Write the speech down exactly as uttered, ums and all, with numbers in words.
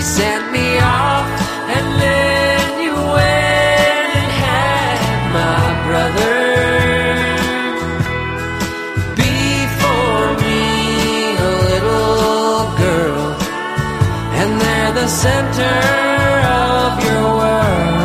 sent me off, and then you went and had my brother. Before me, a little girl, and they're the center of your world.